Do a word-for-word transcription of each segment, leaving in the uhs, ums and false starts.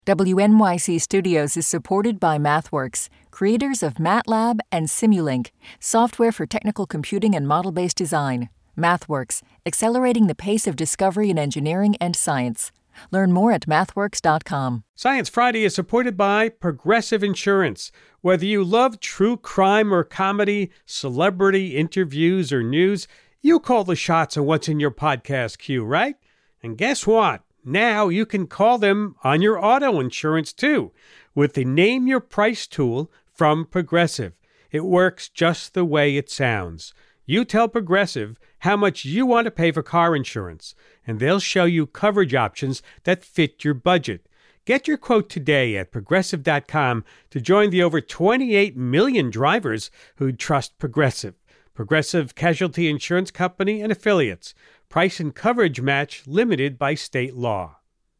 W N Y C Studios is supported by MathWorks, creators of MATLAB and Simulink, software for technical computing and model-based design. MathWorks, accelerating the pace of discovery in engineering and science. Learn more at mathworks dot com. Science Friday is supported by Progressive Insurance. Whether you love true crime or comedy, celebrity interviews or news, you call the shots on what's in your podcast queue, right? And guess what? Now you can call them on your auto insurance too with the Name Your Price tool from Progressive. It works just the way it sounds. You tell Progressive how much you want to pay for car insurance, and they'll show you coverage options that fit your budget. Get your quote today at progressive dot com to join the over twenty-eight million drivers who trust Progressive. Progressive Casualty Insurance Company and Affiliates. Price and coverage match limited by state law.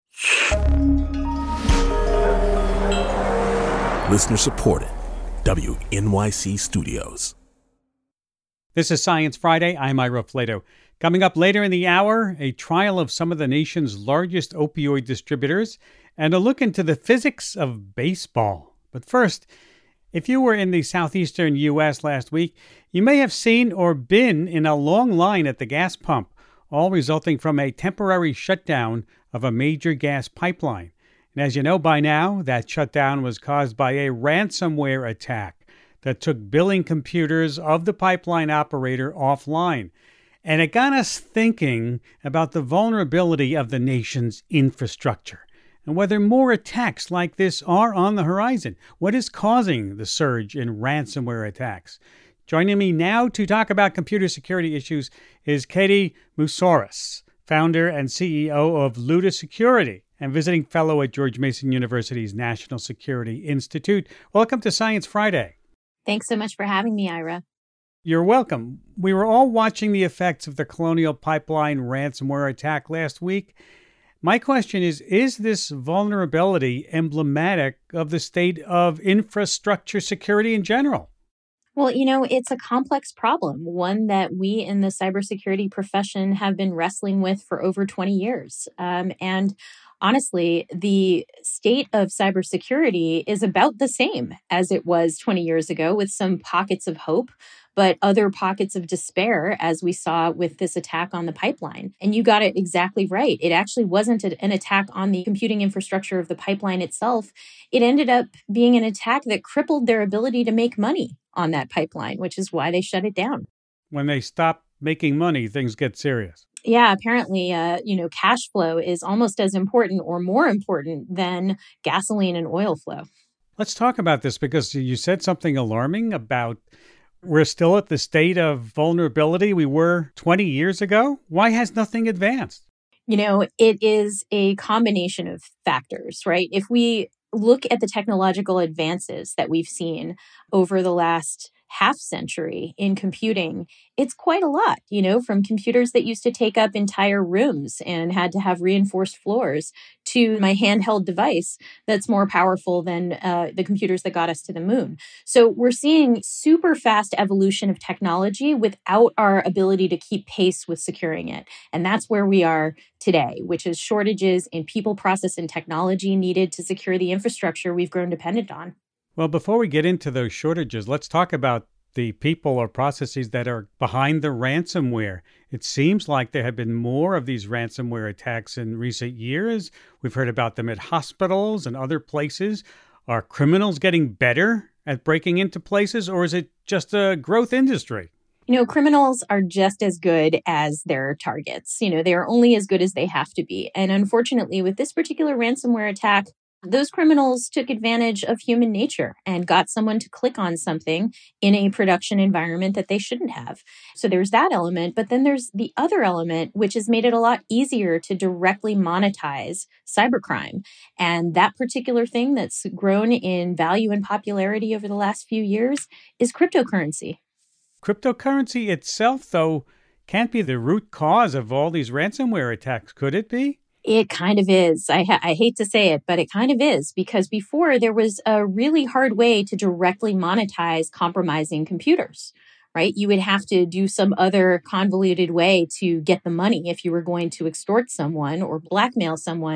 Listener supported. W N Y C Studios. This is Science Friday. I'm Ira Flato. Coming up later in the hour, a trial of some of the nation's largest opioid distributors and a look into the physics of baseball. But first, if you were in the southeastern U S last week, you may have seen or been in a long line at the gas pump, all resulting from a temporary shutdown of a major gas pipeline. And as you know by now, that shutdown was caused by a ransomware attack that took billing computers of the pipeline operator offline. And it got us thinking about the vulnerability of the nation's infrastructure and whether more attacks like this are on the horizon. What is causing the surge in ransomware attacks? Joining me now to talk about computer security issues is Katie Moussouris, founder and C E O of Luda Security and visiting fellow at George Mason University's National Security Institute. Welcome to Science Friday. Thanks so much for having me, Ira. You're welcome. We were all watching the effects of the Colonial Pipeline ransomware attack last week. My question is, is this vulnerability emblematic of the state of infrastructure security in general? Well, you know, it's a complex problem, one that we in the cybersecurity profession have been wrestling with for over twenty years. Um, and honestly, the state of cybersecurity is about the same as it was twenty years ago, with some pockets of hope, but other pockets of despair, as we saw with this attack on the pipeline. And you got it exactly right. It actually wasn't an attack on the computing infrastructure of the pipeline itself. It ended up being an attack that crippled their ability to make money on that pipeline, which is why they shut it down. When they stop making money, things get serious. Yeah, apparently, uh, you know, cash flow is almost as important or more important than gasoline and oil flow. Let's talk about this because you said something alarming about we're still at the state of vulnerability we were twenty years ago. Why has nothing advanced? You know, it is a combination of factors, right? If we look at the technological advances that we've seen over the last half century in computing, it's quite a lot, you know, from computers that used to take up entire rooms and had to have reinforced floors to my handheld device that's more powerful than uh, the computers that got us to the moon. So we're seeing super fast evolution of technology without our ability to keep pace with securing it. And that's where we are today, which is shortages in people, process, and technology needed to secure the infrastructure we've grown dependent on. Well, before we get into those shortages, let's talk about the people or processes that are behind the ransomware. It seems like there have been more of these ransomware attacks in recent years. We've heard about them at hospitals and other places. Are criminals getting better at breaking into places, or is it just a growth industry? You know, criminals are just as good as their targets. You know, they are only as good as they have to be. And unfortunately, with this particular ransomware attack, those criminals took advantage of human nature and got someone to click on something in a production environment that they shouldn't have. So there's that element. But then there's the other element, which has made it a lot easier to directly monetize cybercrime. And that particular thing that's grown in value and popularity over the last few years is cryptocurrency. Cryptocurrency itself, though, can't be the root cause of all these ransomware attacks, could it be? It kind of is. I, ha- I hate to say it, but it kind of is, because before there was a really hard way to directly monetize compromising computers, right? You would have to do some other convoluted way to get the money if you were going to extort someone or blackmail someone.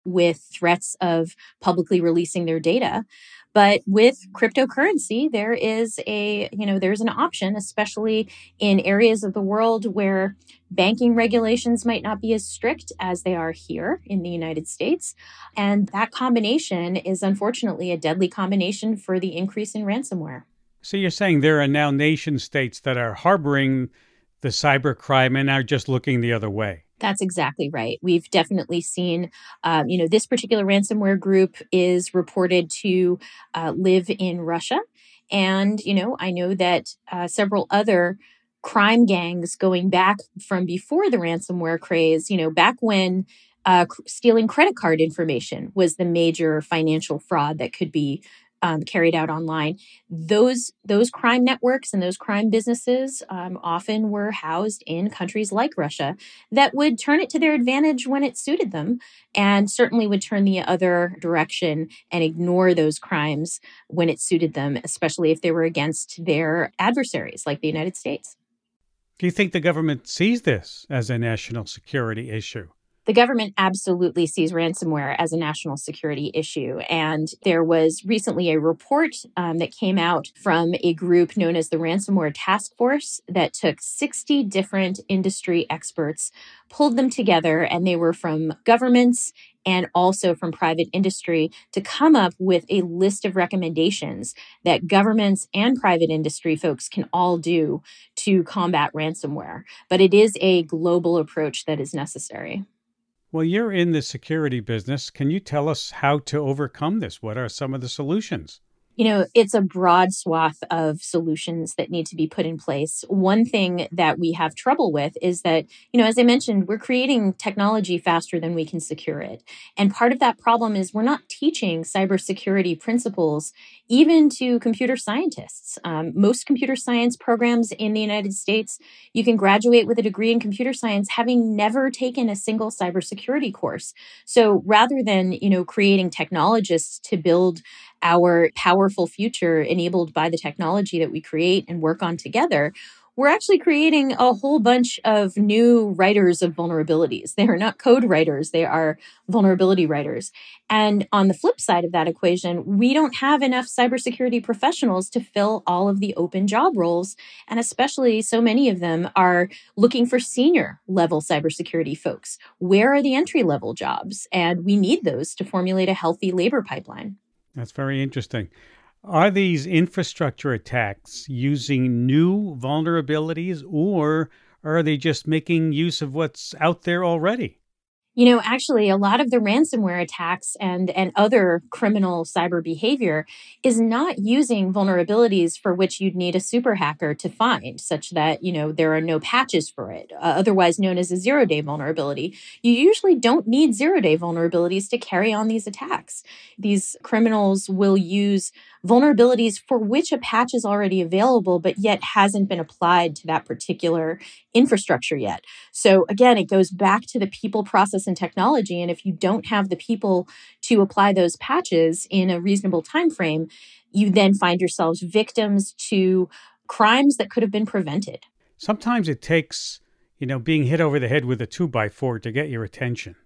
with threats of publicly releasing their data. But with cryptocurrency, there is a, you know, there's an option, especially in areas of the world where banking regulations might not be as strict as they are here in the United States. And that combination is unfortunately a deadly combination for the increase in ransomware. So you're saying there are now nation states that are harboring the cybercrime and are just looking the other way. That's exactly right. We've definitely seen, um, you know, this particular ransomware group is reported to uh, live in Russia. And, you know, I know that uh, several other crime gangs going back from before the ransomware craze, you know, back when uh, stealing credit card information was the major financial fraud that could be Um, carried out online. Those those crime networks and those crime businesses um, often were housed in countries like Russia that would turn it to their advantage when it suited them, and certainly would turn the other direction and ignore those crimes when it suited them, especially if they were against their adversaries like the United States. Do you think the government sees this as a national security issue? The government absolutely sees ransomware as a national security issue. And there was recently a report um, that came out from a group known as the Ransomware Task Force that took sixty different industry experts, pulled them together, and they were from governments and also from private industry to come up with a list of recommendations that governments and private industry folks can all do to combat ransomware. But it is a global approach that is necessary. Well, you're in the security business. Can you tell us how to overcome this? What are some of the solutions? You know, it's a broad swath of solutions that need to be put in place. One thing that we have trouble with is that, you know, as I mentioned, we're creating technology faster than we can secure it. And part of that problem is we're not teaching cybersecurity principles even to computer scientists. Um, most computer science programs in the United States, you can graduate with a degree in computer science having never taken a single cybersecurity course. So rather than, you know, creating technologists to build our powerful future enabled by the technology that we create and work on together, we're actually creating a whole bunch of new writers of vulnerabilities. They are not code writers, they are vulnerability writers. And on the flip side of that equation, we don't have enough cybersecurity professionals to fill all of the open job roles. And especially so many of them are looking for senior level cybersecurity folks. Where are the entry level jobs? And we need those to formulate a healthy labor pipeline. That's very interesting. Are these infrastructure attacks using new vulnerabilities, or are they just making use of what's out there already? You know, actually, a lot of the ransomware attacks and, and other criminal cyber behavior is not using vulnerabilities for which you'd need a super hacker to find, such that, you know, there are no patches for it, uh, otherwise known as a zero-day vulnerability. You usually don't need zero-day vulnerabilities to carry on these attacks. These criminals will use vulnerabilities for which a patch is already available, but yet hasn't been applied to that particular infrastructure yet. So again, it goes back to the people, process, and technology. And if you don't have the people to apply those patches in a reasonable time frame, you then find yourselves victims to crimes that could have been prevented. Sometimes it takes, you know, being hit over the head with a two by four to get your attention.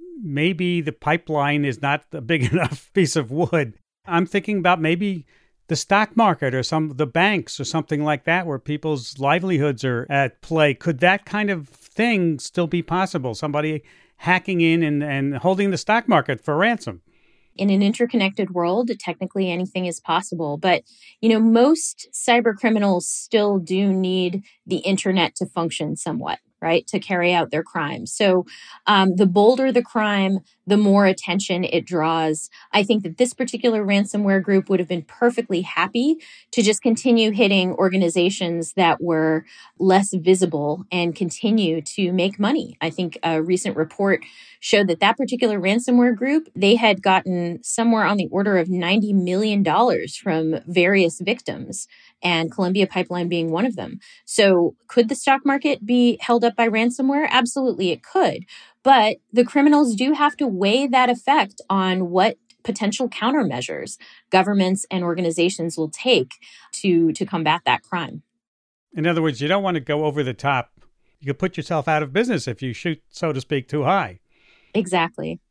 Maybe the pipeline is not a big enough piece of wood. I'm thinking about maybe the stock market or some the banks or something like that, where people's livelihoods are at play. Could that kind of thing still be possible? Somebody hacking in and, and holding the stock market for ransom? In an interconnected world, technically anything is possible. But, you know, most cyber criminals still do need the internet to function somewhat, right, to carry out their crimes. So um, the bolder the crime, the more attention it draws. I think that this particular ransomware group would have been perfectly happy to just continue hitting organizations that were less visible and continue to make money. I think a recent report showed that that particular ransomware group, they had gotten somewhere on the order of ninety million dollars from various victims, and Columbia Pipeline being one of them. So could the stock market be held up by ransomware? Absolutely, it could. But the criminals do have to weigh that effect on what potential countermeasures governments and organizations will take to, to combat that crime. In other words, you don't want to go over the top. You could put yourself out of business if you shoot, so to speak, too high. Exactly.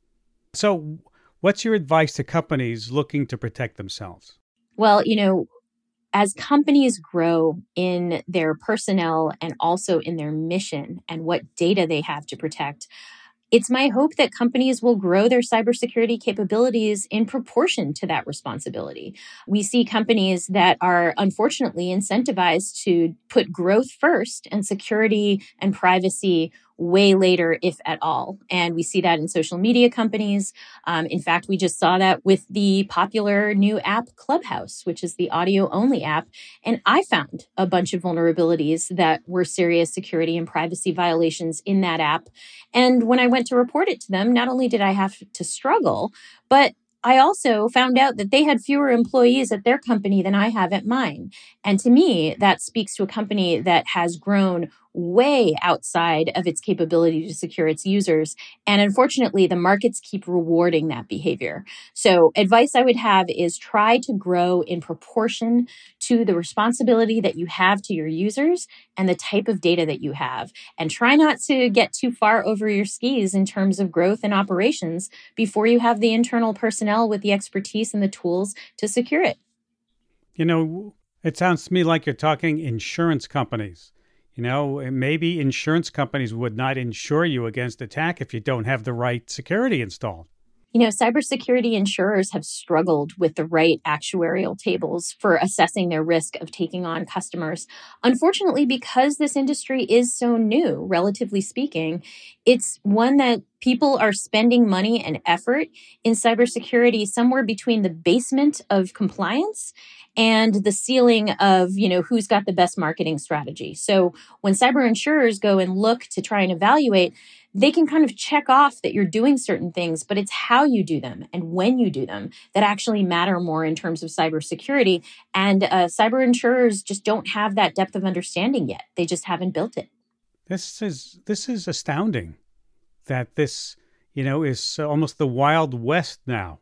So what's your advice to companies looking to protect themselves? Well, you know, as companies grow in their personnel and also in their mission and what data they have to protect, it's my hope that companies will grow their cybersecurity capabilities in proportion to that responsibility. We see companies that are unfortunately incentivized to put growth first and security and privacy way later, if at all. And we see that in social media companies. Um, in fact, we just saw that with the popular new app Clubhouse, which is the audio-only app. And I found a bunch of vulnerabilities that were serious security and privacy violations in that app. And when I went to report it to them, not only did I have to struggle, but I also found out that they had fewer employees at their company than I have at mine. And to me, that speaks to a company that has grown way outside of its capability to secure its users. And unfortunately, the markets keep rewarding that behavior. So advice I would have is try to grow in proportion to the responsibility that you have to your users and the type of data that you have. And try not to get too far over your skis in terms of growth and operations before you have the internal personnel with the expertise and the tools to secure it. You know, it sounds to me like you're talking insurance companies. You know, maybe insurance companies would not insure you against attack if you don't have the right security installed. You know, cybersecurity insurers have struggled with the right actuarial tables for assessing their risk of taking on customers. Unfortunately, because this industry is so new, relatively speaking, it's one that people are spending money and effort in cybersecurity somewhere between the basement of compliance and the ceiling of, you know, who's got the best marketing strategy. So when cyber insurers go and look to try and evaluate, they can kind of check off that you're doing certain things, but it's how you do them and when you do them that actually matter more in terms of cybersecurity. And uh, cyber insurers just don't have that depth of understanding yet. They just haven't built it. This is this is astounding that this, you know, is almost the Wild West now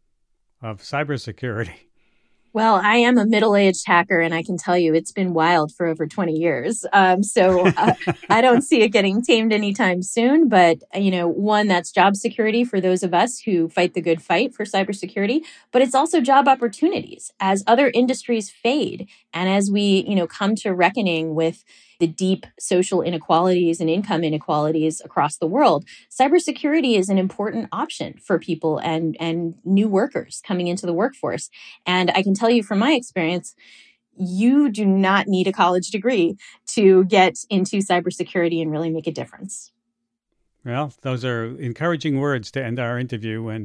of cybersecurity. Well, I am a middle-aged hacker, and I can tell you it's been wild for over twenty years. Um, so uh, I don't see it getting tamed anytime soon. But, you know, one, that's job security for those of us who fight the good fight for cybersecurity. But it's also job opportunities as other industries fade. And as we, you know, come to reckoning with the deep social inequalities and income inequalities across the world, cybersecurity is an important option for people and, and new workers coming into the workforce. And I can tell you from my experience, you do not need a college degree to get into cybersecurity and really make a difference. Well, those are encouraging words to end our interview and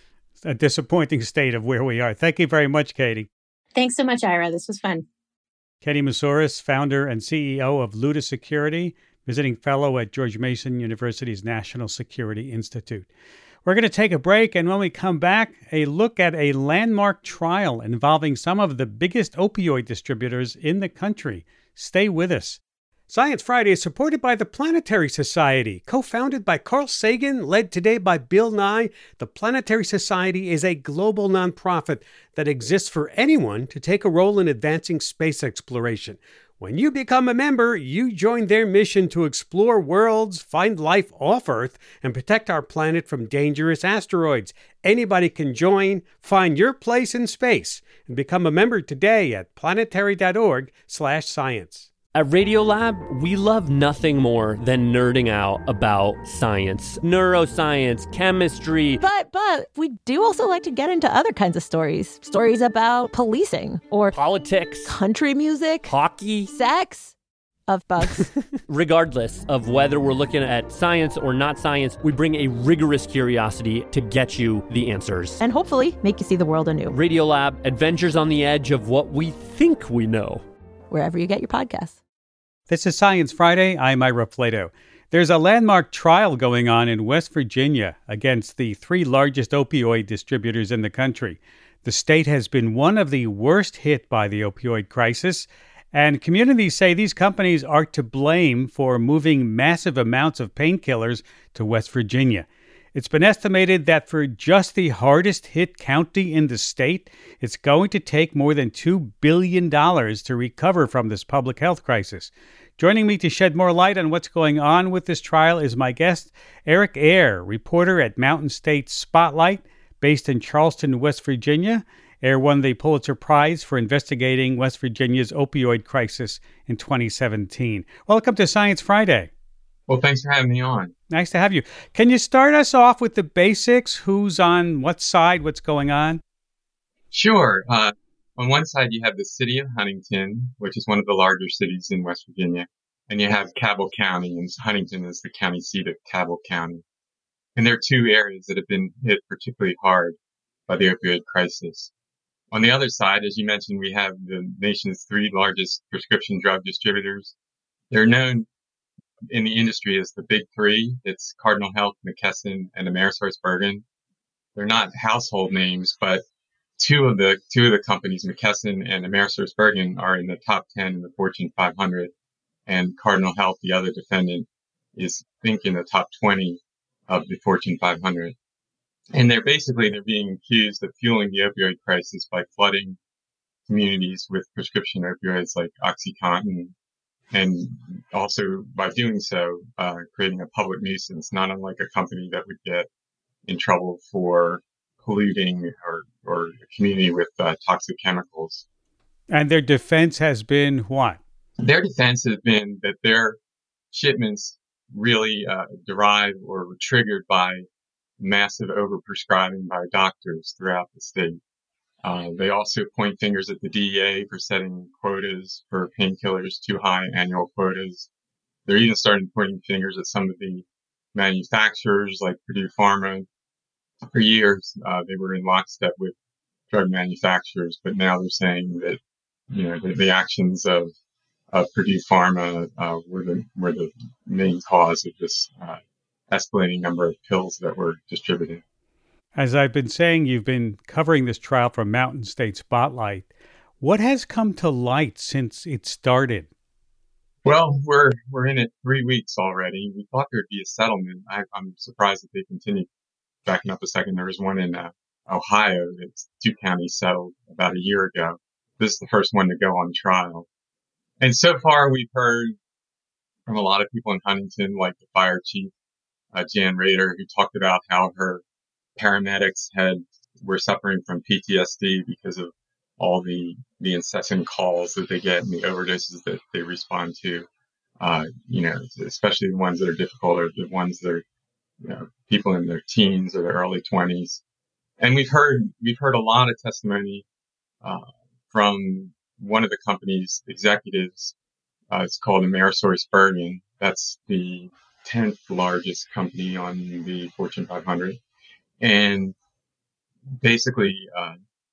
a disappointing state of where we are. Thank you very much, Katie. Thanks so much, Ira. This was fun. Katie Moussouris, founder and C E O of Luda Security, visiting fellow at George Mason University's National Security Institute. We're going to take a break, and when we come back, a look at a landmark trial involving some of the biggest opioid distributors in the country. Stay with us. Science Friday is supported by the Planetary Society. Co-founded by Carl Sagan, led today by Bill Nye, the Planetary Society is a global nonprofit that exists for anyone to take a role in advancing space exploration. When you become a member, you join their mission to explore worlds, find life off Earth, and protect our planet from dangerous asteroids. Anybody can join, find your place in space, and become a member today at planetary.org slash science. At Radiolab, we love nothing more than nerding out about science, neuroscience, chemistry. But, but we do also like to get into other kinds of stories. Stories about policing or politics, country music, hockey, sex, of bugs. Regardless of whether we're looking at science or not science, we bring a rigorous curiosity to get you the answers. And hopefully make you see the world anew. Radiolab, adventures on the edge of what we think we know. Wherever you get your podcasts. This is Science Friday. I'm Ira Flato. There's a landmark trial going on in West Virginia against the three largest opioid distributors in the country. The state has been one of the worst hit by the opioid crisis, and communities say these companies are to blame for moving massive amounts of painkillers to West Virginia. It's been estimated that for just the hardest hit county in the state, it's going to take more than two billion dollars to recover from this public health crisis. Joining me to shed more light on what's going on with this trial is my guest, Eric Ayer, reporter at Mountain State Spotlight, based in Charleston, West Virginia. Ayer won the Pulitzer Prize for investigating West Virginia's opioid crisis in twenty seventeen. Welcome to Science Friday. Well, thanks for having me on. Nice to have you. Can you start us off with the basics? Who's on what side? What's going on? Sure. Uh, on one side, you have the city of Huntington, which is one of the larger cities in West Virginia. And you have Cabell County, and Huntington is the county seat of Cabell County. And there are two areas that have been hit particularly hard by the opioid crisis. On the other side, as you mentioned, we have the nation's three largest prescription drug distributors. They're known in the industry as the big three. It's Cardinal Health, McKesson, and AmerisourceBergen. They're not household names, but two of the two of the companies, McKesson and AmerisourceBergen, are in the top ten in the Fortune five hundred, and Cardinal Health, the other defendant, is I think in the top twenty of the Fortune five hundred. And they're basically they're being accused of fueling the opioid crisis by flooding communities with prescription opioids like OxyContin, and also by doing so, uh, creating a public nuisance, not unlike a company that would get in trouble for polluting or, or a community with uh, toxic chemicals. And their defense has been what? Their defense has been that their shipments really uh, derive or were triggered by massive overprescribing by doctors throughout the state. Uh, they also point fingers at the D E A for setting quotas for painkillers, too high annual quotas. They're even starting pointing fingers at some of the manufacturers like Purdue Pharma. For years, uh, they were in lockstep with drug manufacturers, but now they're saying that, you know, the, the actions of, of Purdue Pharma uh, were the were the main cause of this uh, escalating number of pills that were distributed. As I've been saying, you've been covering this trial from Mountain State Spotlight. What has come to light since it started? Well, we're we're in it three weeks already. We thought there'd be a settlement. I, I'm surprised that they continued. Backing up a second, there was one in uh, Ohio that's two counties settled about a year ago. This is the first one to go on trial. And so far, we've heard from a lot of people in Huntington, like the fire chief, uh, Jan Rader, who talked about how her paramedics had were suffering from P T S D because of all the, the incessant calls that they get and the overdoses that they respond to. Uh, you know, especially the ones that are difficult or the ones that are, you know, people in their teens or their early twenties. And we've heard, we've heard a lot of testimony, uh, from one of the company's executives. Uh, it's called AmerisourceBergen. That's the tenth largest company on the Fortune five hundred. And basically, uh,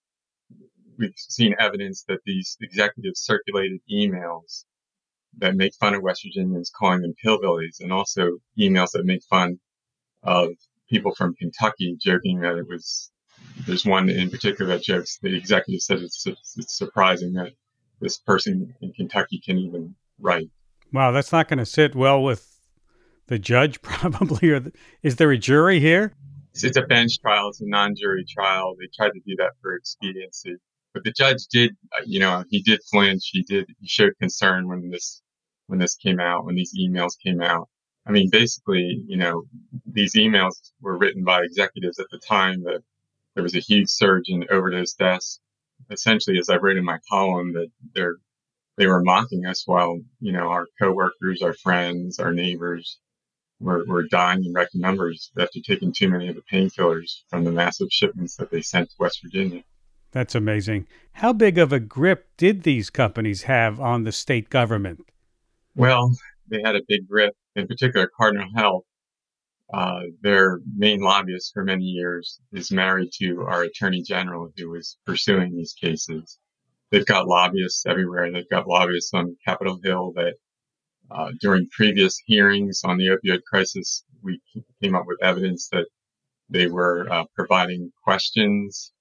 we've seen evidence that these executives circulated emails that make fun of West Virginians, calling them hillbillies, and also emails that make fun of people from Kentucky, joking that it was, there's one in particular that jokes, the executive said it's, it's surprising that this person in Kentucky can even write. Wow, that's not going to sit well with the judge, probably. Or the, is there a jury here? It's, it's a bench trial. It's a non-jury trial. They tried to do that for expediency. But the judge did, you know, he did flinch. He did, he showed concern when this, when this came out, when these emails came out. I mean, basically, you know, these emails were written by executives at the time that there was a huge surge in overdose deaths. Essentially, as I wrote in my column, that they're, they were mocking us while, you know, our coworkers, our friends, our neighbors were, were dying in record numbers after taking too many of the painkillers from the massive shipments that they sent to West Virginia. That's amazing. How big of a grip did these companies have on the state government? Well, they had a big grip. In particular, Cardinal Health, uh, their main lobbyist for many years, is married to our Attorney General who was pursuing these cases. They've got lobbyists everywhere. They've got lobbyists on Capitol Hill that uh, during previous hearings on the opioid crisis, we came up with evidence that they were uh, providing questions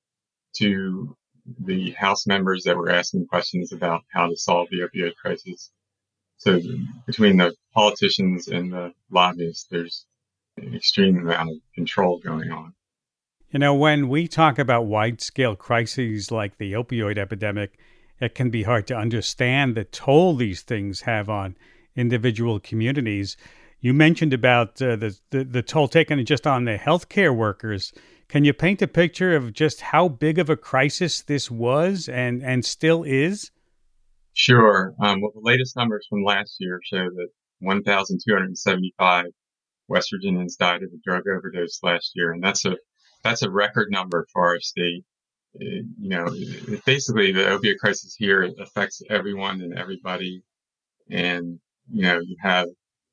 to the House members that were asking questions about how to solve the opioid crisis. So between the politicians and the lobbyists, there's an extreme amount of control going on. You know, when we talk about wide-scale crises like the opioid epidemic, it can be hard to understand the toll these things have on individual communities. You mentioned about uh, the, the the toll taken just on the healthcare workers. Can you paint a picture of just how big of a crisis this was and, and still is? Sure. Um, well, the latest numbers from last year show that one thousand two hundred seventy-five West Virginians died of a drug overdose last year, and that's a that's a record number for our state. It, you know, it, basically the opioid crisis here affects everyone and everybody, and you know, you have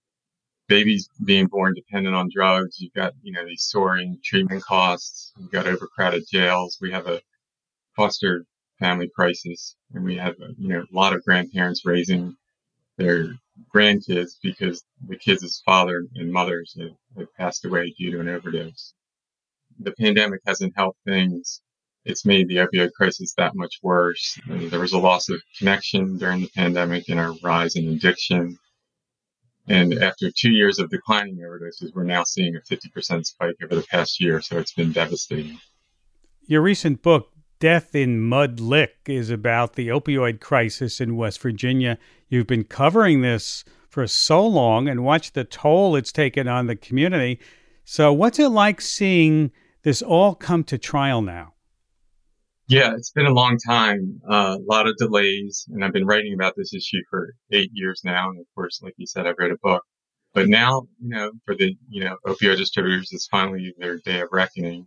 babies being born dependent on drugs. You've got, you know, these soaring treatment costs. You've got overcrowded jails. We have a foster family crisis, and we have, you know, a lot of grandparents raising their grandkids because the kids' father and mothers have, have passed away due to an overdose. The pandemic hasn't helped things. It's made the opioid crisis that much worse. And there was a loss of connection during the pandemic and a rise in addiction. And after two years of declining overdoses, we're now seeing a fifty percent spike over the past year. So it's been devastating. Your recent book, Death in Mud Lick, is about the opioid crisis in West Virginia. You've been covering this for so long and watched the toll it's taken on the community. So what's it like seeing this all come to trial now? Yeah, it's been a long time, uh, a lot of delays, and I've been writing about this issue for eight years now. And of course, like you said, I've read a book. But now, you know, for the, you know, opioid distributors, it's finally their day of reckoning.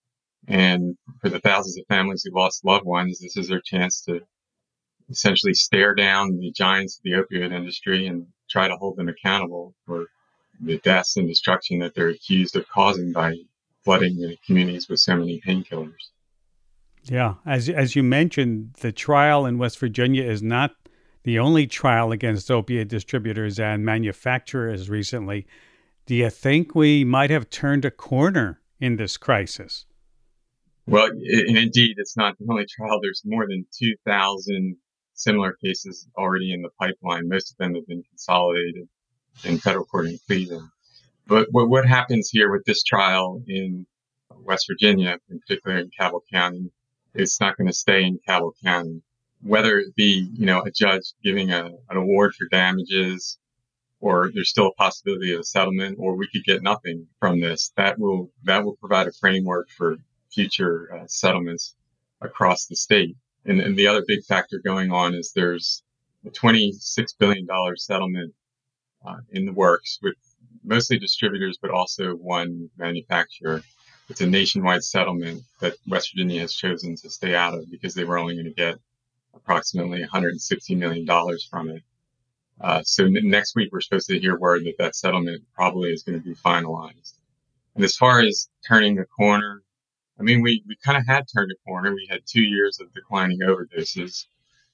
And for the thousands of families who lost loved ones, this is their chance to essentially stare down the giants of the opioid industry and try to hold them accountable for the deaths and destruction that they're accused of causing by flooding the communities with so many painkillers. Yeah, as as you mentioned, the trial in West Virginia is not the only trial against opiate distributors and manufacturers recently. Do you think we might have turned a corner in this crisis? Well, and indeed, it's not the only trial. There's more than two thousand similar cases already in the pipeline. Most of them have been consolidated in federal court in Cleveland. But what, what happens here with this trial in West Virginia, in particular in Cabell County, it's not going to stay in Cabell County. Whether it be, you know, a judge giving a, an award for damages, or there's still a possibility of a settlement, or we could get nothing from this, that will that will provide a framework for future uh, settlements across the state. And, and the other big factor going on is there's a twenty-six billion dollars settlement uh, in the works with mostly distributors, but also one manufacturer. It's a nationwide settlement that West Virginia has chosen to stay out of because they were only going to get approximately one hundred sixty million dollars from it. Uh, so n- next week, we're supposed to hear word that that settlement probably is going to be finalized. And as far as turning the corner, I mean, we, we kind of had turned a corner. We had two years of declining overdoses,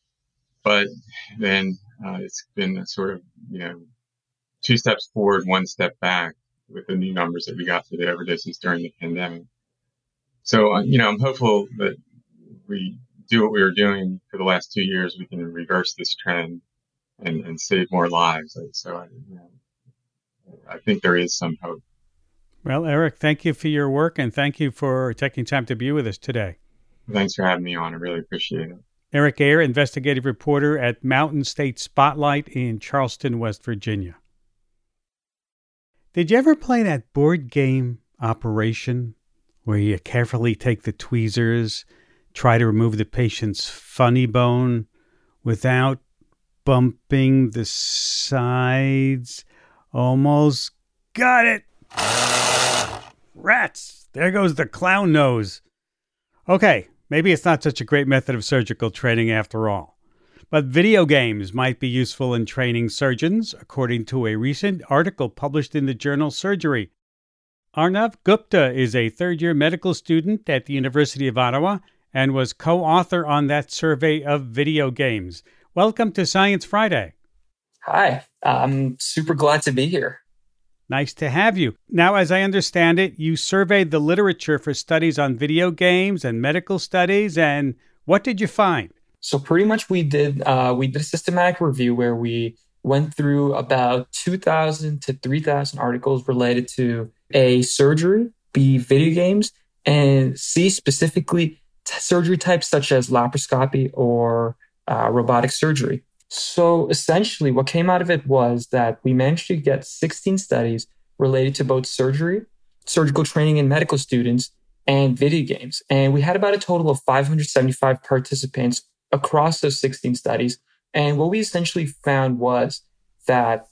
but then uh, it's been a sort of, you know, two steps forward, one step back with the new numbers that we got for the overdoses during the pandemic. So, uh, you know, I'm hopeful that we do what we were doing for the last two years. We can reverse this trend and, and save more lives. So, I, you know, I think there is some hope. Well, Eric, thank you for your work, and thank you for taking time to be with us today. Thanks for having me on. I really appreciate it. Eric Ayer, investigative reporter at Mountain State Spotlight in Charleston, West Virginia. Did you ever play that board game Operation, where you carefully take the tweezers, try to remove the patient's funny bone without bumping the sides? Almost got it. Rats! There goes the clown nose. Okay, maybe it's not such a great method of surgical training after all. But video games might be useful in training surgeons, according to a recent article published in the journal Surgery. Arnav Gupta is a third-year medical student at the University of Ottawa and was co-author on that survey of video games. Welcome to Science Friday. Hi, I'm super glad to be here. Nice to have you. Now, as I understand it, you surveyed the literature for studies on video games and medical studies, and what did you find? So pretty much we did uh, we did a systematic review where we went through about two thousand to three thousand articles related to A, surgery, B, video games, and C, specifically t- surgery types such as laparoscopy or uh, robotic surgery. So essentially, what came out of it was that we managed to get sixteen studies related to both surgery, surgical training in medical students, and video games. And we had about a total of five hundred seventy-five participants across those sixteen studies. And what we essentially found was that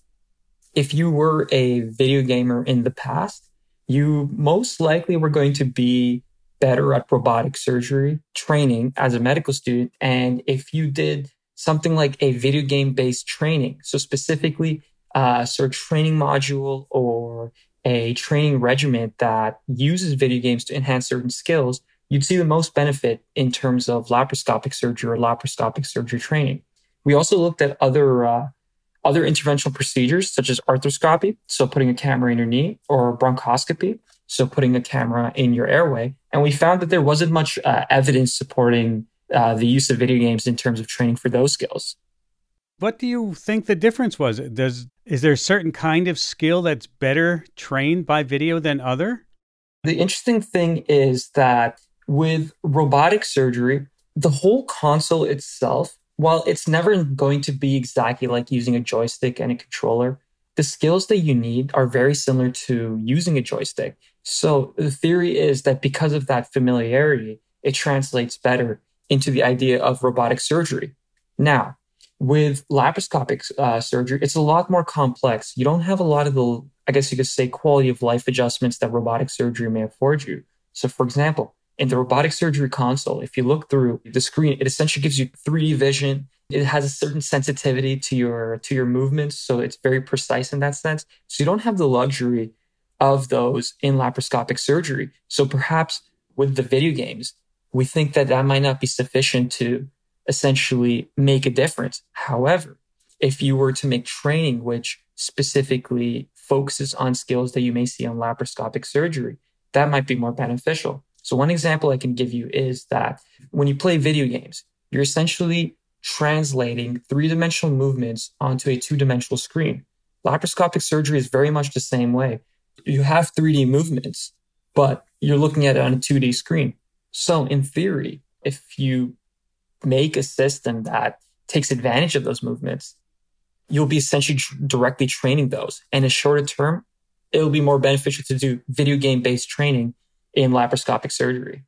if you were a video gamer in the past, you most likely were going to be better at robotic surgery training as a medical student. And if you did something like a video game based training, so specifically a sort of training module or a training regimen that uses video games to enhance certain skills, you'd see the most benefit in terms of laparoscopic surgery or laparoscopic surgery training. We also looked at other uh, other interventional procedures such as arthroscopy, so putting a camera in your knee, or bronchoscopy, so putting a camera in your airway. And we found that there wasn't much uh, evidence supporting uh, the use of video games in terms of training for those skills. What do you think the difference was? Does is there a certain kind of skill that's better trained by video than other? The interesting thing is that with robotic surgery, the whole console itself, while it's never going to be exactly like using a joystick and a controller, the skills that you need are very similar to using a joystick. So the theory is that because of that familiarity, it translates better into the idea of robotic surgery. Now, with laparoscopic uh, surgery, it's a lot more complex. You don't have a lot of the, I guess you could say, quality of life adjustments that robotic surgery may afford you. So for example, in the robotic surgery console, if you look through the screen, it essentially gives you three D vision. It has a certain sensitivity to your to your movements, so it's very precise in that sense. So you don't have the luxury of those in laparoscopic surgery. So perhaps with the video games, we think that that might not be sufficient to essentially make a difference. However, if you were to make training which specifically focuses on skills that you may see on laparoscopic surgery, that might be more beneficial. So one example I can give you is that when you play video games, you're essentially translating three-dimensional movements onto a two-dimensional screen. Laparoscopic surgery is very much the same way. You have three D movements, but you're looking at it on a two D screen. So in theory, if you make a system that takes advantage of those movements, you'll be essentially tr- directly training those. And in shorter term, it'll be more beneficial to do video game-based training in laparoscopic surgery.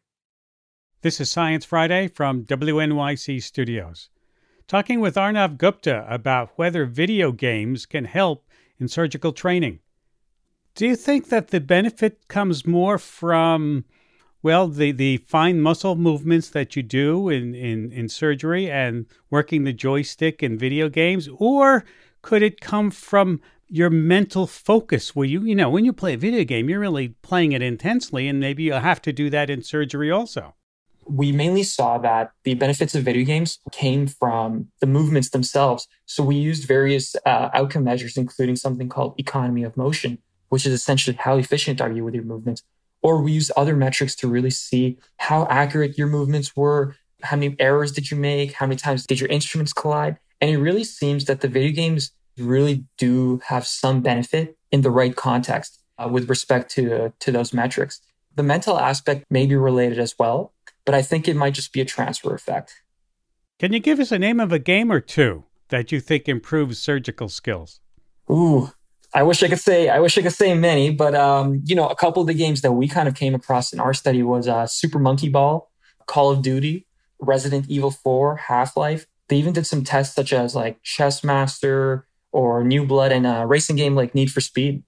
This is Science Friday from W N Y C Studios, talking with Arnav Gupta about whether video games can help in surgical training. Do you think that the benefit comes more from, well, the, the fine muscle movements that you do in, in, in surgery and working the joystick in video games, or could it come from your mental focus where you, you know, when you play a video game, you're really playing it intensely, and maybe you'll have to do that in surgery also? We mainly saw that the benefits of video games came from the movements themselves. So we used various uh, outcome measures, including something called economy of motion, which is essentially how efficient are you with your movements. Or we used other metrics to really see how accurate your movements were, how many errors did you make, how many times did your instruments collide. And it really seems that the video games really do have some benefit in the right context uh, with respect to, uh, to those metrics. The mental aspect may be related as well, but I think it might just be a transfer effect. Can you give us a name of a game or two that you think improves surgical skills? Ooh, I wish I could say, I wish I could say many, but, um, you know, a couple of the games that we kind of came across in our study was uh, Super Monkey Ball, Call of Duty, Resident Evil four, Half-Life. They even did some tests such as like Chess Master or New Blood, and a racing game like Need for Speed.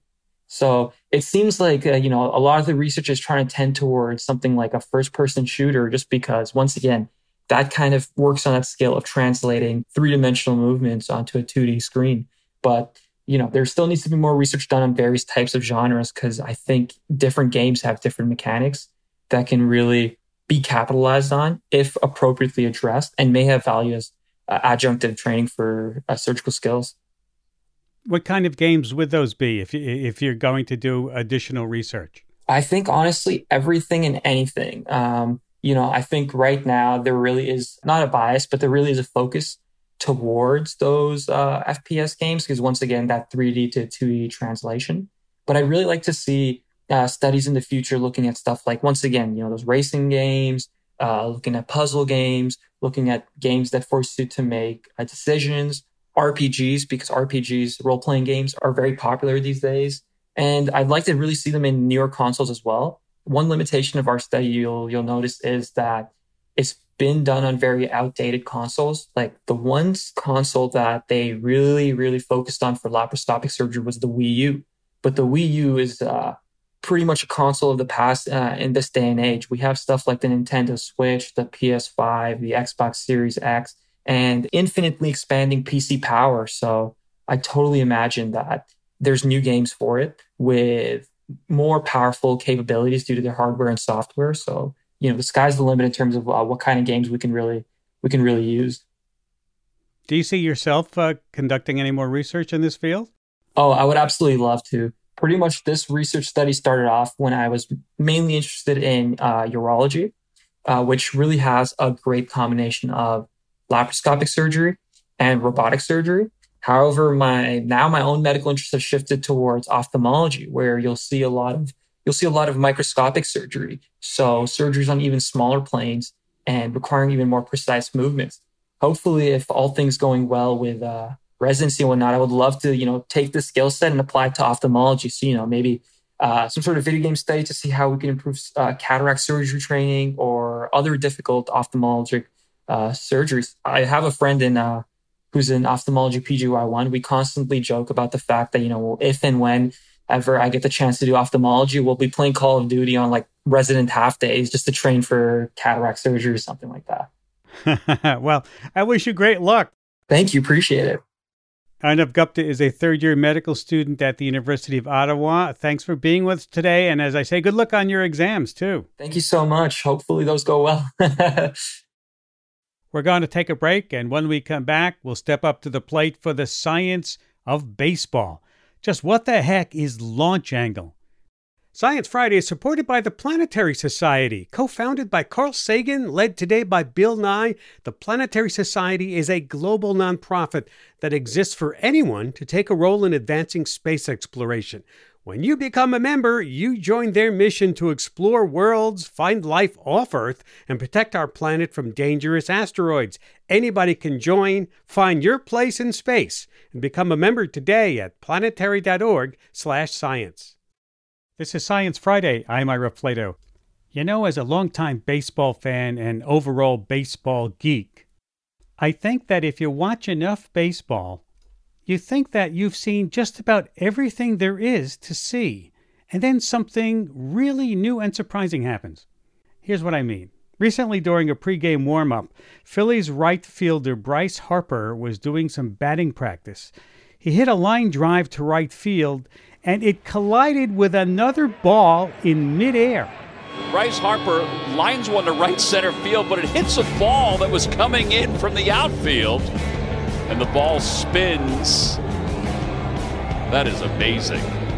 So it seems like, uh, you know, a lot of the research is trying to tend towards something like a first-person shooter, just because, once again, that kind of works on that scale of translating three-dimensional movements onto a two D screen. But, you know, there still needs to be more research done on various types of genres, because I think different games have different mechanics that can really be capitalized on if appropriately addressed, and may have value as uh, adjunctive training for uh, surgical skills. What kind of games would those be if you, if you're going to do additional research? I think, honestly, everything and anything. Um, you know, I think right now there really is not a bias, but there really is a focus towards those uh, F P S games, because once again, that three D to two D translation. But I'd really like to see uh, studies in the future looking at stuff like, once again, you know, those racing games, uh, looking at puzzle games, looking at games that force you to make uh, decisions, R P Gs, because R P Gs, role-playing games, are very popular these days. And I'd like to really see them in newer consoles as well. One limitation of our study you'll you'll notice is that it's been done on very outdated consoles. Like the one console that they really, really focused on for laparoscopic surgery was the Wii U. But the Wii U is uh, pretty much a console of the past uh, in this day and age. We have stuff like the Nintendo Switch, the P S five, the Xbox Series X, and infinitely expanding P C power. So I totally imagine that there's new games for it with more powerful capabilities due to their hardware and software. So, you know, the sky's the limit in terms of uh, what kind of games we can really we can really use. Do you see yourself uh, conducting any more research in this field? Oh, I would absolutely love to. Pretty much this research study started off when I was mainly interested in uh, urology, uh, which really has a great combination of laparoscopic surgery and robotic surgery. However, my now my own medical interests have shifted towards ophthalmology, where you'll see a lot of you'll see a lot of microscopic surgery. So surgeries on even smaller planes and requiring even more precise movements. Hopefully, if all things going well with uh, residency and whatnot, I would love to, you know, take this skill set and apply it to ophthalmology. So, you know, maybe uh, some sort of video game study to see how we can improve uh, cataract surgery training or other difficult ophthalmologic uh, surgeries. I have a friend in uh, who's in ophthalmology P G Y one. We constantly joke about the fact that, you know, if and when ever I get the chance to do ophthalmology, we'll be playing Call of Duty on like resident half days just to train for cataract surgery or something like that. Well, I wish you great luck. Thank you. Appreciate it. Arnav Gupta is a third-year medical student at the University of Ottawa. Thanks for being with us today. And as I say, good luck on your exams, too. Thank you so much. Hopefully those go well. We're going to take a break, and when we come back, we'll step up to the plate for the science of baseball. Just what the heck is launch angle? Science Friday is supported by the Planetary Society. Co-founded by Carl Sagan, led today by Bill Nye, the Planetary Society is a global nonprofit that exists for anyone to take a role in advancing space exploration. When you become a member, you join their mission to explore worlds, find life off Earth, and protect our planet from dangerous asteroids. Anybody can join. Find your place in space and become a member today at planetary.org slash science. This is Science Friday. I'm Ira Flato. You know, as a longtime baseball fan and overall baseball geek, I think that if you watch enough baseball, you think that you've seen just about everything there is to see, and then something really new and surprising happens. Here's what I mean. Recently, during a pregame warm-up, Phillies right fielder Bryce Harper was doing some batting practice. He hit a line drive to right field, and it collided with another ball in midair. Bryce Harper lines one to right center field, but it hits a ball that was coming in from the outfield, and the ball spins. That is amazing.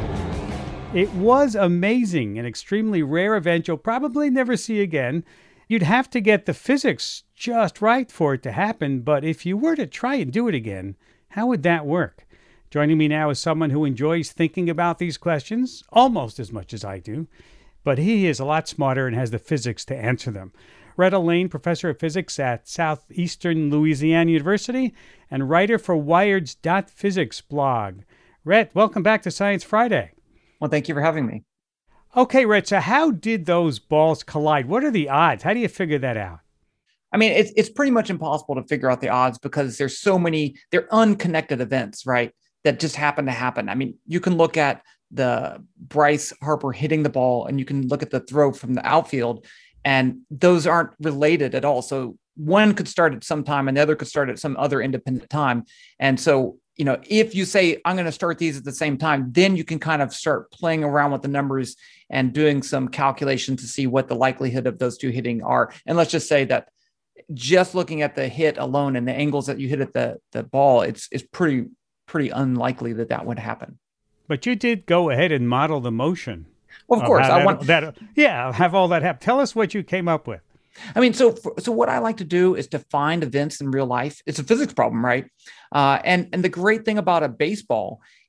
It was amazing, an extremely rare event you'll probably never see again. You'd have to get the physics just right for it to happen, but if you were to try and do it again, how would that work? Joining me now is someone who enjoys thinking about these questions almost as much as I do, but he is a lot smarter and has the physics to answer them. Rhett Lane, professor of physics at Southeastern Louisiana University and writer for Wired's Dot Physics blog. Rhett, welcome back to Science Friday. Well, thank you for having me. Okay, Rhett, so how did those balls collide? What are the odds? How do you figure that out? I mean, it's it's pretty much impossible to figure out the odds because there's so many, they're unconnected events, right, that just happen to happen. I mean, you can look at the Bryce Harper hitting the ball and you can look at the throw from the outfield, and those aren't related at all. So one could start at some time and the other could start at some other independent time. And so, you know, if you say, I'm going to start these at the same time, then you can kind of start playing around with the numbers and doing some calculation to see what the likelihood of those two hitting are. And let's just say that just looking at the hit alone and the angles that you hit at the, the ball, it's, it's pretty, pretty unlikely that that would happen. But you did go ahead and model the motion. Well, of course. I want that. Yeah, have all that happen. Tell us what you came up with. I mean, so so what I like to do is to find events in real life. It's a physics problem, right? Uh, and and the great thing about a baseball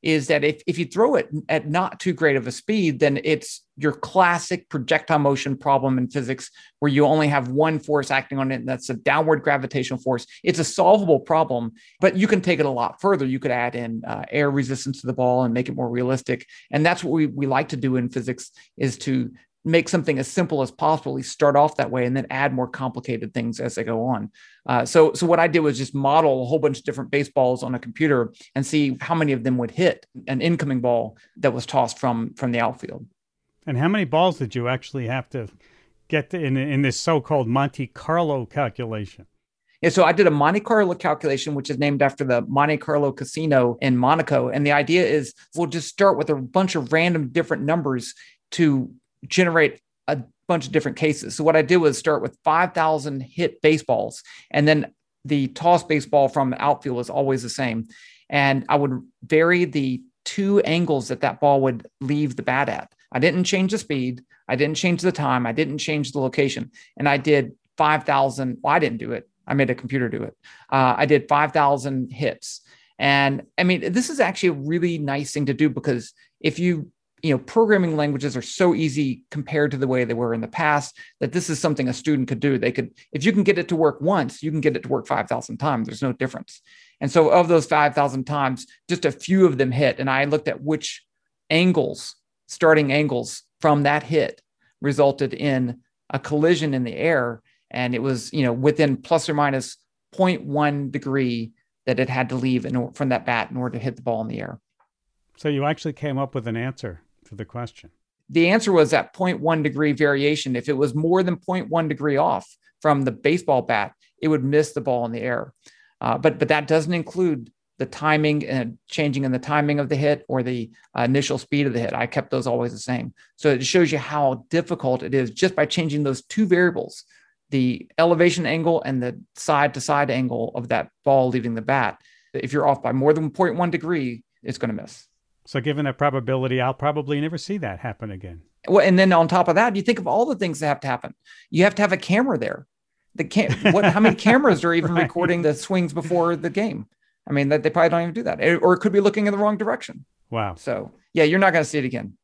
is that if, if you throw it at not too great of a speed, then it's your classic projectile motion problem in physics where you only have one force acting on it, and that's a downward gravitational force. It's a solvable problem, but you can take it a lot further. You could add in uh, air resistance to the ball and make it more realistic. And that's what we, we like to do in physics, is to make something as simple as possible. We start off that way and then add more complicated things as they go on. Uh, so, so what I did was just model a whole bunch of different baseballs on a computer and see how many of them would hit an incoming ball that was tossed from, from the outfield. And how many balls did you actually have to get to in, in this so-called Monte Carlo calculation? Yeah, so I did a Monte Carlo calculation, which is named after the Monte Carlo Casino in Monaco. And the idea is we'll just start with a bunch of random different numbers to generate a bunch of different cases. So what I did was start with five thousand hit baseballs, and then the toss baseball from the outfield was always the same. And I would vary the two angles that that ball would leave the bat at. I didn't change the speed. I didn't change the time. I didn't change the location. And I did five thousand. Well, I didn't do it. I made a computer do it. Uh, I did five thousand hits. And I mean, this is actually a really nice thing to do, because if you you know, programming languages are so easy compared to the way they were in the past, that this is something a student could do. They could, if you can get it to work once, you can get it to work five thousand times. There's no difference. And so of those five thousand times, just a few of them hit. And I looked at which angles, starting angles from that hit resulted in a collision in the air. And it was, you know, within plus or minus zero point one degree that it had to leave in or, from that bat in order to hit the ball in the air. So you actually came up with an answer to the question. The answer was that zero point one degree variation. If it was more than zero point one degree off from the baseball bat, it would miss the ball in the air. Uh, but but that doesn't include the timing and changing in the timing of the hit or the uh, initial speed of the hit. I kept those always the same. So it shows you how difficult it is just by changing those two variables, the elevation angle and the side to side angle of that ball leaving the bat. If you're off by more than zero point one degree, it's going to miss. So given that probability, I'll probably never see that happen again. Well, and then on top of that, you think of all the things that have to happen. You have to have a camera there. The cam- what? How many cameras are even right. recording the swings before the game? I mean, that they probably don't even do that. Or it could be looking in the wrong direction. Wow. So yeah, you're not going to see it again.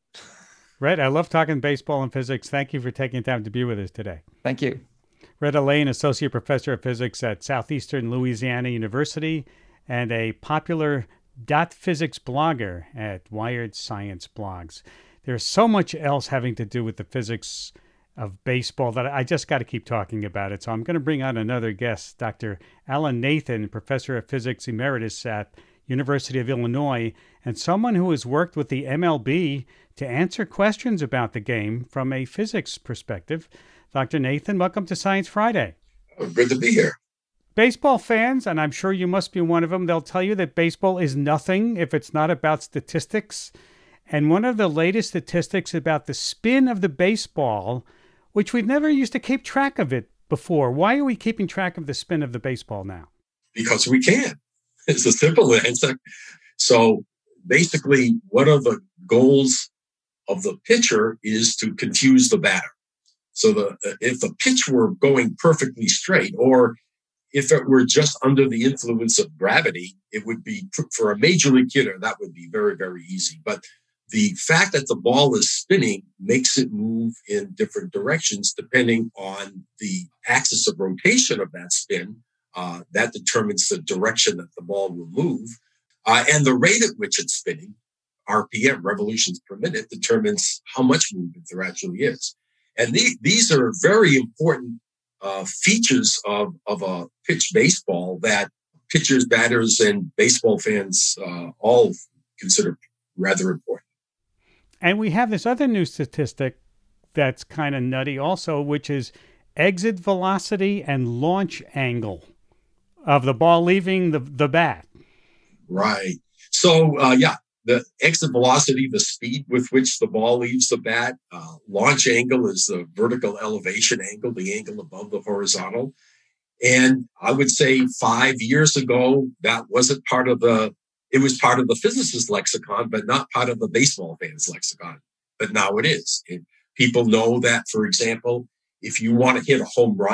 Rhett, I love talking baseball and physics. Thank you for taking time to be with us today. Thank you. Rhett Allain, Associate Professor of Physics at Southeastern Louisiana University and a popular dot physics blogger at Wired Science Blogs. There's so much else having to do with the physics of baseball that I just got to keep talking about it. So I'm going to bring on another guest, Doctor Alan Nathan, Professor of Physics Emeritus at University of Illinois, and someone who has worked with the M L B to answer questions about the game from a physics perspective. Doctor Nathan, welcome to Science Friday. Oh, good to be here. Baseball fans, and I'm sure you must be one of them, they'll tell you that baseball is nothing if it's not about statistics. And one of the latest statistics about the spin of the baseball, which we've never used to keep track of it before. Why are we keeping track of the spin of the baseball now? Because we can. It's a simple answer. So basically, one of the goals of the pitcher is to confuse the batter. So the if the pitch were going perfectly straight, or if it were just under the influence of gravity, it would be, for a major league hitter, that would be very, very easy. But the fact that the ball is spinning makes it move in different directions depending on the axis of rotation of that spin. Uh, that determines the direction that the ball will move. Uh, and the rate at which it's spinning, R P M, revolutions per minute, determines how much movement there actually is. And the, these are very important uh, features of, of a pitch baseball that pitchers, batters, and baseball fans uh, all consider rather important. And we have this other new statistic that's kind of nutty also, which is exit velocity and launch angle of the ball leaving the, the bat. Right. So, uh, yeah, the exit velocity, the speed with which the ball leaves the bat. Uh, launch angle is the vertical elevation angle, the angle above the horizontal. And I would say five years ago, that wasn't part of the, it was part of the physicist lexicon, but not part of the baseball fans lexicon. But now it is. And people know that, for example, if you want to hit a home run,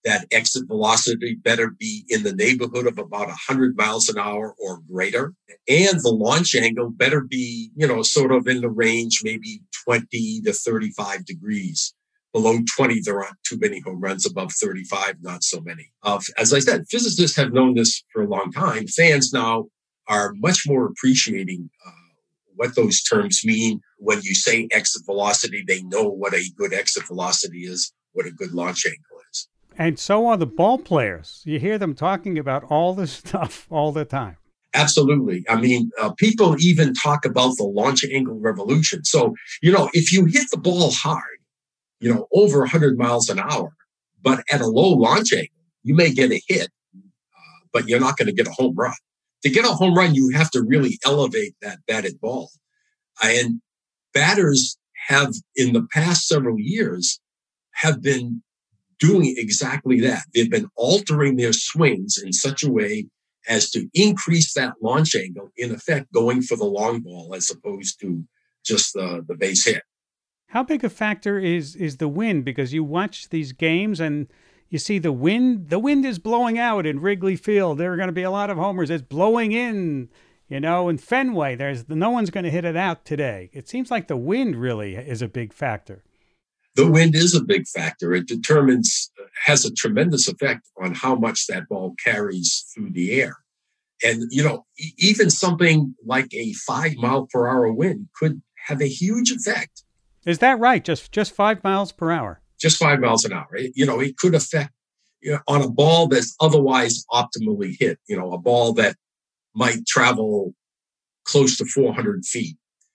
that exit velocity better be in the neighborhood of about one hundred miles an hour or greater. And the launch angle better be, you know, sort of in the range, maybe twenty to thirty-five degrees. Below twenty, there aren't too many home runs. Above thirty-five, not so many. Uh, as I said, physicists have known this for a long time. Fans now are much more appreciating uh, what those terms mean. When you say exit velocity, they know what a good exit velocity is, what a good launch angle is. And so are the ball players. You hear them talking about all this stuff all the time. Absolutely. I mean, uh, people even talk about the launch angle revolution. So, you know, if you hit the ball hard, you know, over one hundred miles an hour, but at a low launch angle, you may get a hit, uh, but you're not going to get a home run. To get a home run, you have to really elevate that batted ball. And batters have, in the past several years, have been doing exactly that. They've been altering their swings in such a way as to increase that launch angle, in effect going for the long ball as opposed to just the, the base hit. How big a factor is is the wind? Because you watch these games and you see the wind. The wind is blowing out in Wrigley Field. There are going to be a lot of homers. It's blowing in, you know, in Fenway. There's no one's going to hit it out today. It seems like the wind really is a big factor. The wind is a big factor. It determines, has a tremendous effect on how much that ball carries through the air. And, you know, e- even something like a five mile per hour wind could have a huge effect. Is that right? Just just five miles per hour? Just five miles an hour. It, you know, it could affect, you know, on a ball that's otherwise optimally hit, you know, a ball that might travel close to four hundred feet.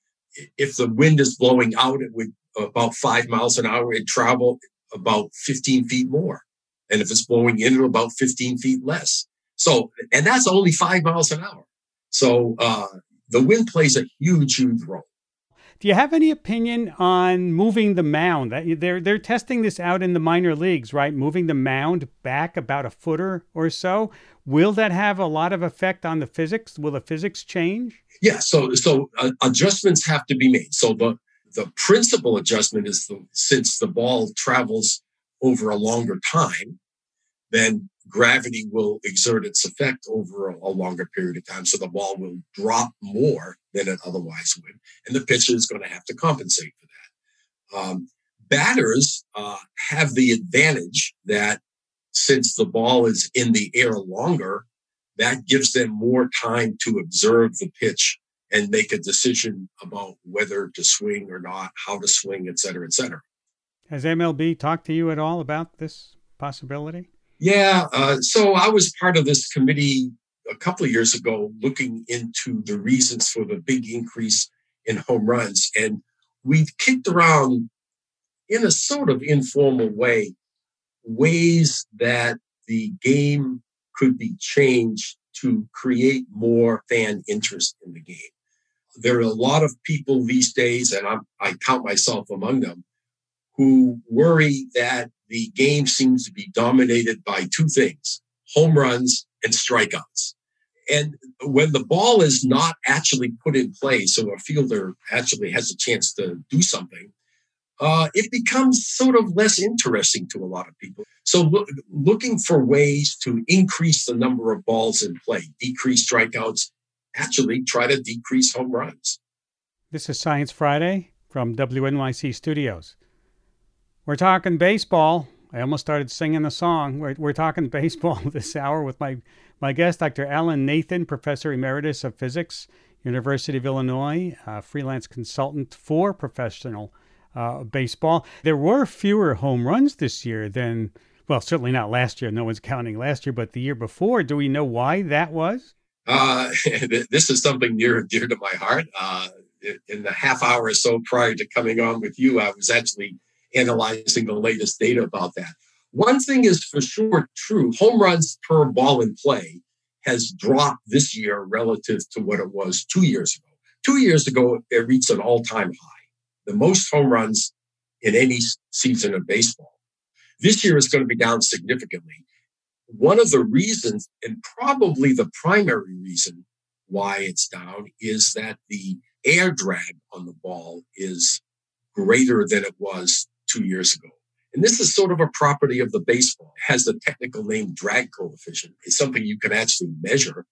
If the wind is blowing out, it would about five miles an hour, it'd travel about fifteen feet more. And if it's blowing in, about fifteen feet less. So, and that's only five miles an hour. So uh, the wind plays a huge, huge role. Do you have any opinion on moving the mound? They're they're testing this out in the minor leagues, right? Moving the mound back about a footer or so. Will that have a lot of effect on the physics? Will the physics change? Yeah. So so uh, adjustments have to be made. So the the principal adjustment is the, since the ball travels over a longer time, then gravity will exert its effect over a, a longer period of time. So the ball will drop more than it otherwise would. And the pitcher is going to have to compensate for that. Um, batters uh, have the advantage that since the ball is in the air longer, that gives them more time to observe the pitch and make a decision about whether to swing or not, how to swing, et cetera, et cetera. Has M L B talked to you at all about this possibility? Yeah. Uh, so I was part of this committee a couple of years ago looking into the reasons for the big increase in home runs. And we've kicked around in a sort of informal way, ways that the game could be changed to create more fan interest in the game. There are a lot of people these days, and I'm, I count myself among them, who worry that the game seems to be dominated by two things, home runs and strikeouts. And when the ball is not actually put in play, so a fielder actually has a chance to do something, uh, it becomes sort of less interesting to a lot of people. So look, looking for ways to increase the number of balls in play, decrease strikeouts, actually try to decrease home runs. This is Science Friday from W N Y C Studios. We're talking baseball. I almost started singing a song. We're, we're talking baseball this hour with my, my guest, Doctor Alan Nathan, Professor Emeritus of Physics, University of Illinois, uh, freelance consultant for professional uh, baseball. There were fewer home runs this year than, well, certainly not last year. No one's counting last year, but the year before. Do we know why that was? Uh, this is something near and dear to my heart. Uh, in the half hour or so prior to coming on with you, I was actually analyzing the latest data about that. One thing is for sure true. Home runs per ball in play has dropped this year relative to what it was two years ago. Two years ago, it reached an all-time high, the most home runs in any season of baseball. This year is going to be down significantly. One of the reasons, and probably the primary reason why it's down, is that the air drag on the ball is greater than it was two years ago. And this is sort of a property of the baseball. It has the technical name drag coefficient. It's something you can actually measure.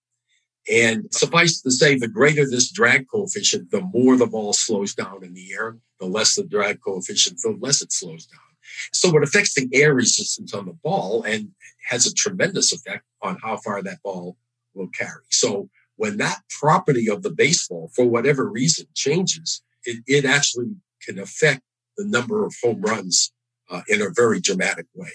And suffice to say, the greater this drag coefficient, the more the ball slows down in the air. The less the drag coefficient, the less it slows down. So it affects the air resistance on the ball and has a tremendous effect on how far that ball will carry. So when that property of the baseball, for whatever reason, changes, it, it actually can affect the number of home runs uh, in a very dramatic way.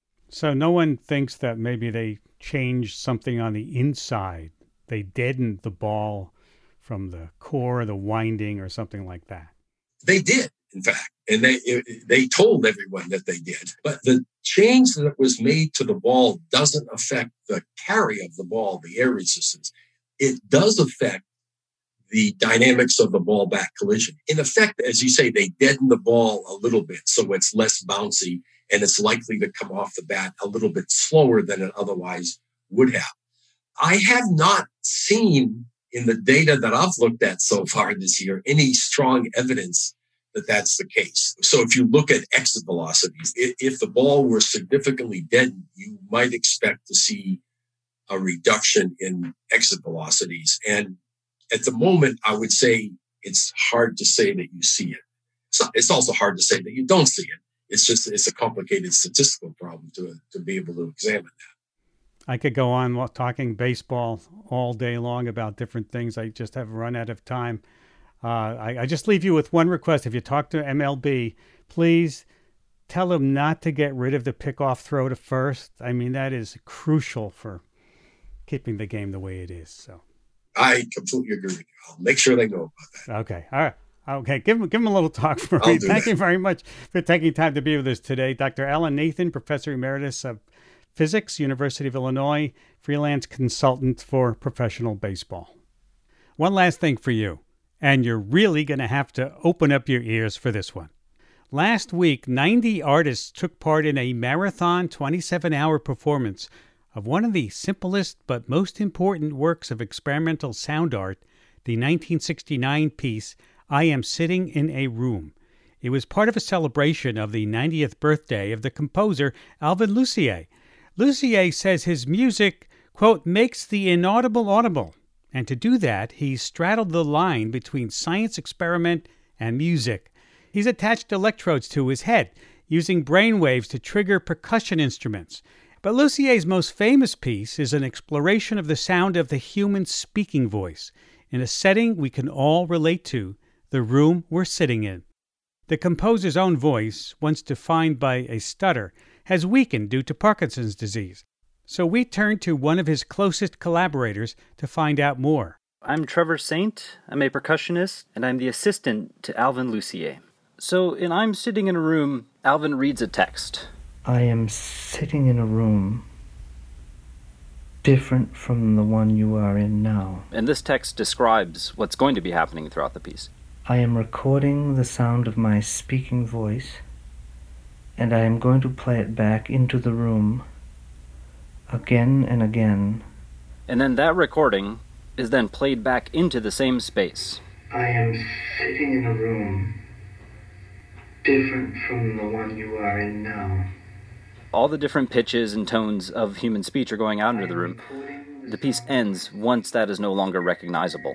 So no one thinks that maybe they changed something on the inside. They deadened the ball from the core, the winding, or something like that. They did, in fact, and they they told everyone that they did. But the change that was made to the ball doesn't affect the carry of the ball, the air resistance. It does affect the dynamics of the ball back collision. In effect, as you say, they deaden the ball a little bit, so it's less bouncy, and it's likely to come off the bat a little bit slower than it otherwise would have. I have not seen in the data that I've looked at so far this year any strong evidence that that's the case. So if you look at exit velocities, if the ball were significantly deadened, you might expect to see a reduction in exit velocities. And at the moment, I would say it's hard to say that you see it. So it's also hard to say that you don't see it. It's just, it's a complicated statistical problem to, to be able to examine that. I could go on talking baseball all day long about different things. I just have run out of time. Uh, I, I just leave you with one request. If you talk to M L B, please tell them not to get rid of the pickoff throw to first. I mean, that is crucial for keeping the game the way it is. So I completely agree with you. I'll make sure they know about that. Okay. All right. Okay. Give them, give them a little talk for me. Thank that. you very much for taking time to be with us today. Doctor Alan Nathan, Professor Emeritus of Physics, University of Illinois, freelance consultant for professional baseball. One last thing for you, and you're really going to have to open up your ears for this one. Last week, ninety artists took part in a marathon twenty-seven hour performance of one of the simplest but most important works of experimental sound art, the nineteen sixty-nine piece, I Am Sitting in a Room. It was part of a celebration of the ninetieth birthday of the composer Alvin Lucier. Lucier says his music, quote, makes the inaudible audible. And to do that, he's straddled the line between science experiment and music. He's attached electrodes to his head, using brainwaves to trigger percussion instruments. But Lucier's most famous piece is an exploration of the sound of the human speaking voice in a setting we can all relate to, the room we're sitting in. The composer's own voice, once defined by a stutter, has weakened due to Parkinson's disease. So we turned to one of his closest collaborators to find out more. I'm Trevor Saint. I'm a percussionist, and I'm the assistant to Alvin Lucier. So in I'm Sitting in a Room, Alvin reads a text. I am sitting in a room different from the one you are in now. And this text describes what's going to be happening throughout the piece. I am recording the sound of my speaking voice, and I am going to play it back into the room again and again. And then that recording is then played back into the same space. I am sitting in a room different from the one you are in now. All the different pitches and tones of human speech are going out into the room. The piece ends once that is no longer recognizable.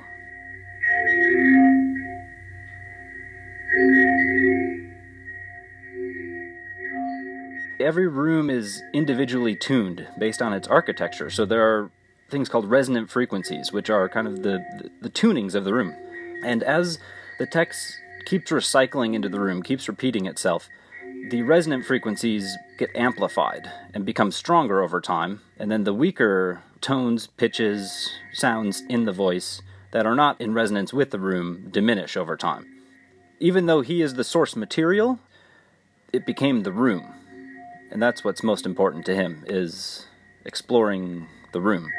Every room is individually tuned based on its architecture. So there are things called resonant frequencies, which are kind of the, the, the tunings of the room. And as the text keeps recycling into the room, keeps repeating itself, the resonant frequencies get amplified and become stronger over time. And then the weaker tones, pitches, sounds in the voice that are not in resonance with the room diminish over time. Even though he is the source material, it became the room. And that's what's most important to him, is exploring the room.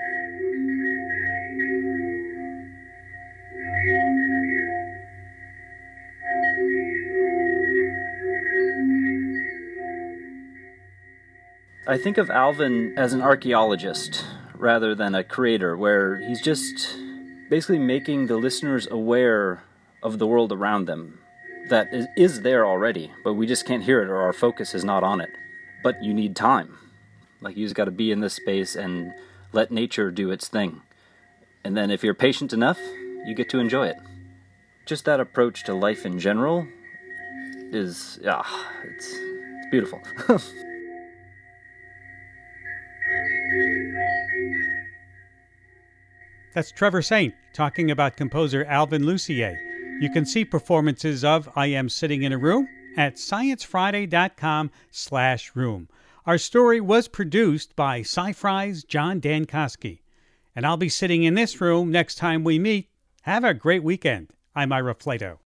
I think of Alvin as an archaeologist rather than a creator, where he's just basically making the listeners aware of the world around them. that is, is there already, but we just can't hear it or our focus is not on it. But you need time. Like, you just got to be in this space and let nature do its thing. And then if you're patient enough, you get to enjoy it. Just that approach to life in general is, yeah, it's, it's beautiful. That's Trevor Saint talking about composer Alvin Lucier. You can see performances of I Am Sitting in a Room at sciencefriday.com slash room. Our story was produced by Sci-Fri's John Dankosky. And I'll be sitting in this room next time we meet. Have a great weekend. I'm Ira Flato.